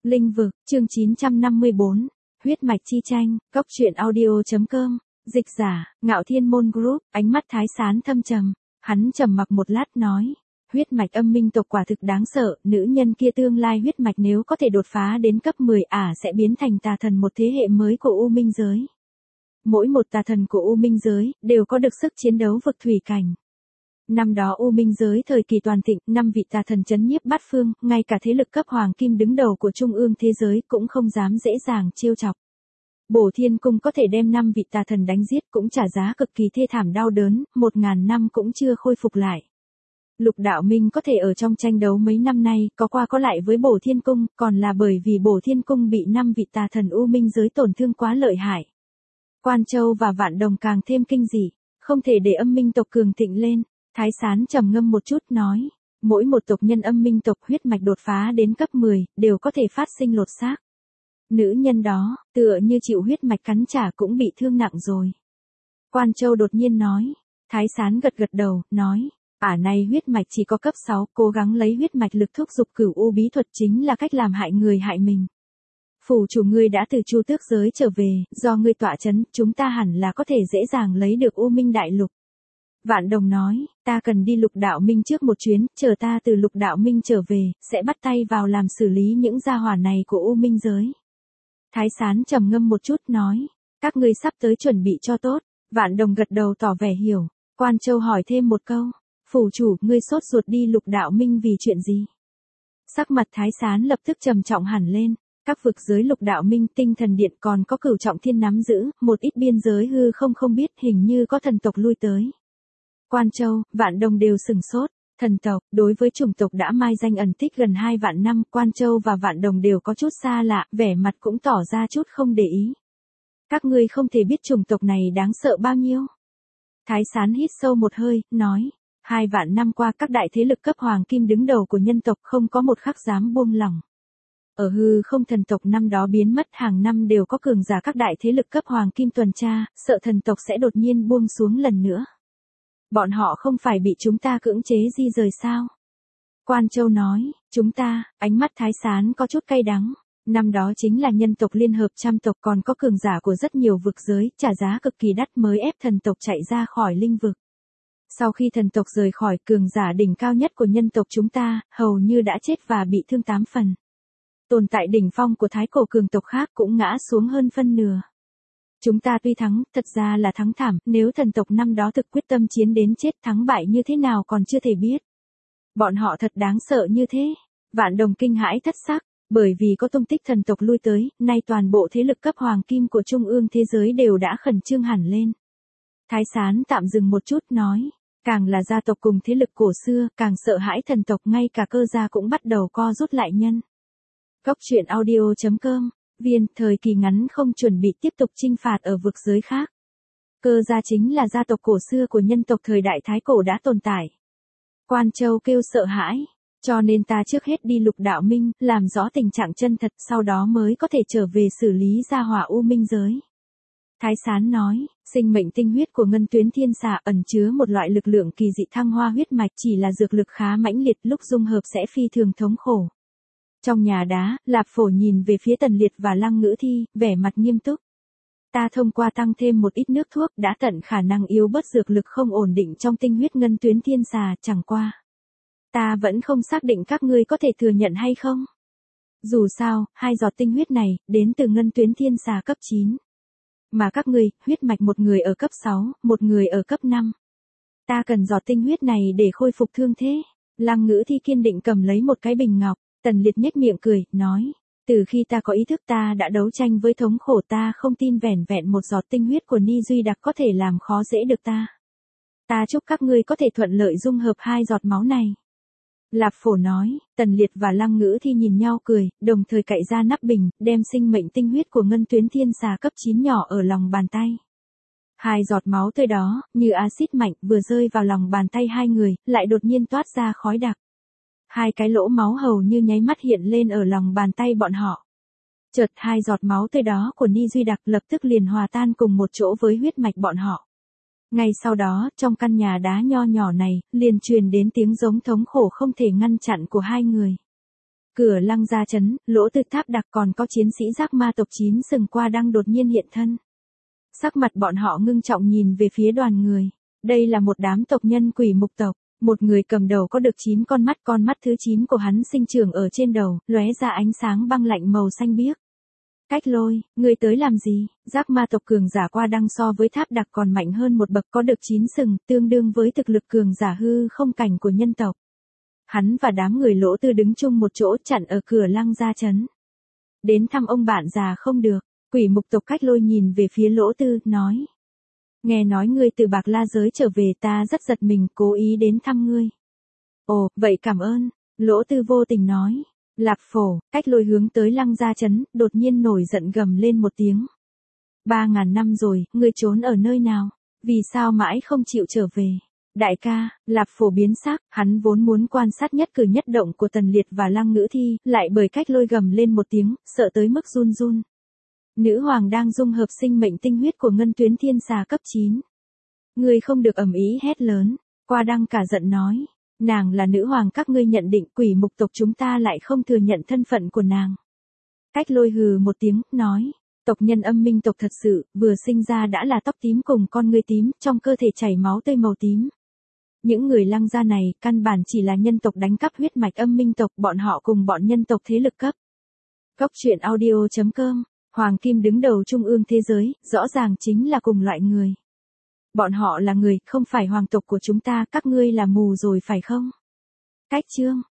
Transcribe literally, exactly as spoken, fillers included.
Linh vực, chương chín trăm năm mươi bốn, huyết mạch chi tranh, cốc truyện audio.com, dịch giả, Ngạo Thiên Môn Group, ánh mắt Thái Sán thâm trầm, hắn trầm mặc một lát nói, huyết mạch âm minh tộc quả thực đáng sợ, nữ nhân kia tương lai huyết mạch nếu có thể đột phá đến cấp mười ả sẽ biến thành tà thần một thế hệ mới của U Minh giới. Mỗi một tà thần của U Minh giới đều có được sức chiến đấu vực thủy cảnh. Năm đó U Minh giới thời kỳ toàn thịnh, năm vị tà thần chấn nhiếp bát phương, ngay cả thế lực cấp hoàng kim đứng đầu của trung ương thế giới cũng không dám dễ dàng trêu chọc. Bổ Thiên Cung có thể đem năm vị tà thần đánh giết cũng trả giá cực kỳ thê thảm đau đớn, một ngàn năm cũng chưa khôi phục lại. Lục Đạo Minh có thể ở trong tranh đấu mấy năm nay, có qua có lại với Bổ Thiên Cung, còn là bởi vì Bổ Thiên Cung bị năm vị tà thần U Minh giới tổn thương quá lợi hại. Quan Châu và Vạn Đồng càng thêm kinh dị, không thể để âm minh tộc cường thịnh lên. Thái Sán trầm ngâm một chút nói, mỗi một tộc nhân âm minh tộc huyết mạch đột phá đến cấp mười, đều có thể phát sinh lột xác. Nữ nhân đó, tựa như chịu huyết mạch cắn trả cũng bị thương nặng rồi. Quan Châu đột nhiên nói, Thái Sán gật gật đầu, nói, ả này huyết mạch chỉ có cấp sáu, cố gắng lấy huyết mạch lực thúc giục cửu u bí thuật chính là cách làm hại người hại mình. Phủ chủ ngươi đã từ Chu Tước giới trở về, do ngươi tọa chấn, chúng ta hẳn là có thể dễ dàng lấy được U Minh đại lục. Vạn Đồng nói, ta cần đi Lục Đạo Minh trước một chuyến, chờ ta từ Lục Đạo Minh trở về, sẽ bắt tay vào làm xử lý những gia hỏa này của U Minh giới. Thái Sán trầm ngâm một chút nói, các ngươi sắp tới chuẩn bị cho tốt. Vạn Đồng gật đầu tỏ vẻ hiểu. Quan Châu hỏi thêm một câu, phủ chủ, ngươi sốt ruột đi Lục Đạo Minh vì chuyện gì? Sắc mặt Thái Sán lập tức trầm trọng hẳn lên. Các vực giới Lục Đạo Minh, Tinh Thần Điện còn có Cửu Trọng Thiên nắm giữ, một ít biên giới hư không không biết, hình như có thần tộc lui tới. Quan Châu, Vạn Đồng đều sừng sốt. Thần tộc, đối với chủng tộc đã mai danh ẩn tích gần hai vạn năm, Quan Châu và Vạn Đồng đều có chút xa lạ, vẻ mặt cũng tỏ ra chút không để ý. Các ngươi không thể biết chủng tộc này đáng sợ bao nhiêu. Thái Sán hít sâu một hơi, nói, hai vạn năm qua các đại thế lực cấp hoàng kim đứng đầu của nhân tộc không có một khắc dám buông lỏng. Ở hư không thần tộc năm đó biến mất, hàng năm đều có cường giả các đại thế lực cấp hoàng kim tuần tra, sợ thần tộc sẽ đột nhiên buông xuống lần nữa. Bọn họ không phải bị chúng ta cưỡng chế di rời sao? Quan Châu nói, chúng ta, ánh mắt Thái Sán có chút cay đắng. Năm đó chính là nhân tộc liên hợp trăm tộc còn có cường giả của rất nhiều vực giới, trả giá cực kỳ đắt mới ép thần tộc chạy ra khỏi linh vực. Sau khi thần tộc rời khỏi, cường giả đỉnh cao nhất của nhân tộc chúng ta, hầu như đã chết và bị thương tám phần. Tồn tại đỉnh phong của thái cổ cường tộc khác cũng ngã xuống hơn phân nửa. Chúng ta tuy thắng, thật ra là thắng thảm, nếu thần tộc năm đó thực quyết tâm chiến đến chết, thắng bại như thế nào còn chưa thể biết. Bọn họ thật đáng sợ như thế. Vạn Đồng kinh hãi thất sắc, bởi vì có tung tích thần tộc lui tới, nay toàn bộ thế lực cấp hoàng kim của trung ương thế giới đều đã khẩn trương hẳn lên. Thái Sán tạm dừng một chút nói, càng là gia tộc cùng thế lực cổ xưa, càng sợ hãi thần tộc, ngay cả cơ gia cũng bắt đầu co rút lại nhân. Cốc truyện audio.com, viên, thời kỳ ngắn không chuẩn bị tiếp tục chinh phạt ở vực giới khác. Cơ gia chính là gia tộc cổ xưa của nhân tộc thời đại Thái Cổ đã tồn tại. Quan Châu kêu sợ hãi, cho nên ta trước hết đi Lục Đạo Minh, làm rõ tình trạng chân thật, sau đó mới có thể trở về xử lý gia hỏa U Minh giới. Thái Sán nói, sinh mệnh tinh huyết của Ngân Tuyến Thiên Xà ẩn chứa một loại lực lượng kỳ dị thăng hoa huyết mạch, chỉ là dược lực khá mãnh liệt, lúc dung hợp sẽ phi thường thống khổ. Trong nhà đá, Lạp Phổ nhìn về phía Tần Liệt và Lăng Ngữ Thi, vẻ mặt nghiêm túc. Ta thông qua tăng thêm một ít nước thuốc đã tận khả năng yếu bớt dược lực không ổn định trong tinh huyết Ngân Tuyến Thiên Xà, chẳng qua. Ta vẫn không xác định các ngươi có thể thừa nhận hay không. Dù sao, hai giọt tinh huyết này, đến từ Ngân Tuyến Thiên Xà cấp chín. Mà các ngươi, huyết mạch một người ở cấp sáu, một người ở cấp năm. Ta cần giọt tinh huyết này để khôi phục thương thế. Lăng Ngữ Thi kiên định cầm lấy một cái bình ngọc. Tần Liệt nhếch miệng cười, nói, từ khi ta có ý thức ta đã đấu tranh với thống khổ, ta không tin vẻn vẹn một giọt tinh huyết của Ni Duy Đặc có thể làm khó dễ được ta. Ta chúc các ngươi có thể thuận lợi dung hợp hai giọt máu này. Lạp Phổ nói, Tần Liệt và Lăng Ngữ Thi nhìn nhau cười, đồng thời cạy ra nắp bình, đem sinh mệnh tinh huyết của Ngân Tuyến Thiên Xà cấp chín nhỏ ở lòng bàn tay. Hai giọt máu tươi đó, như axit mạnh, vừa rơi vào lòng bàn tay hai người, lại đột nhiên toát ra khói đặc. Hai cái lỗ máu hầu như nháy mắt hiện lên ở lòng bàn tay bọn họ. Chợt hai giọt máu tươi đó của Ni Duy Đặc lập tức liền hòa tan cùng một chỗ với huyết mạch bọn họ. Ngay sau đó, trong căn nhà đá nho nhỏ này, liền truyền đến tiếng giống thống khổ không thể ngăn chặn của hai người. Cửa Lăng Gia trấn, Lỗ Tư Tháp Đặc còn có chiến sĩ giác ma tộc chín sừng qua đang đột nhiên hiện thân. Sắc mặt bọn họ ngưng trọng nhìn về phía đoàn người. Đây là một đám tộc nhân quỷ mục tộc. Một người cầm đầu có được chín con mắt, con mắt thứ chín của hắn sinh trưởng ở trên đầu, lóe ra ánh sáng băng lạnh màu xanh biếc. Cách Lôi, người tới làm gì? Giác ma tộc cường giả qua đăng so với Tháp Đặc còn mạnh hơn một bậc, có được chín sừng, tương đương với thực lực cường giả hư không cảnh của nhân tộc. Hắn và đám người Lỗ Tư đứng chung một chỗ chặn ở cửa Lăng Gia trấn. Đến thăm ông bạn già không được. Quỷ mục tộc Cách Lôi nhìn về phía Lỗ Tư, nói. Nghe nói ngươi từ Bạc La giới trở về, ta rất giật mình, cố ý đến thăm ngươi. Ồ, vậy cảm ơn. Lỗ Tư vô tình nói. Lạp Phổ, Cách Lôi hướng tới Lăng Gia trấn, đột nhiên nổi giận gầm lên một tiếng. Ba ngàn năm rồi, ngươi trốn ở nơi nào? Vì sao mãi không chịu trở về? Đại ca, Lạp Phổ biến sắc, hắn vốn muốn quan sát nhất cử nhất động của Tần Liệt và Lăng Ngữ Thi, lại bởi Cách Lôi gầm lên một tiếng, sợ tới mức run run. Nữ hoàng đang dung hợp sinh mệnh tinh huyết của Ngân Tuyến Thiên Xà cấp chín. Ngươi không được ầm ĩ hét lớn, Qua Đăng cả giận nói. Nàng là nữ hoàng, các ngươi nhận định, quỷ mục tộc chúng ta lại không thừa nhận thân phận của nàng. Cách Lôi hừ một tiếng, nói. Tộc nhân Âm Minh tộc thật sự, vừa sinh ra đã là tóc tím cùng con ngươi tím, trong cơ thể chảy máu tươi màu tím. Những người Lăng gia này, căn bản chỉ là nhân tộc đánh cắp huyết mạch Âm Minh tộc, bọn họ cùng bọn nhân tộc thế lực cấp. Cốc truyện audio chấm com. Hoàng Kim đứng đầu trung ương thế giới, rõ ràng chính là cùng loại người. Bọn họ là người, không phải hoàng tộc của chúng ta, các ngươi là mù rồi phải không? Cách Chương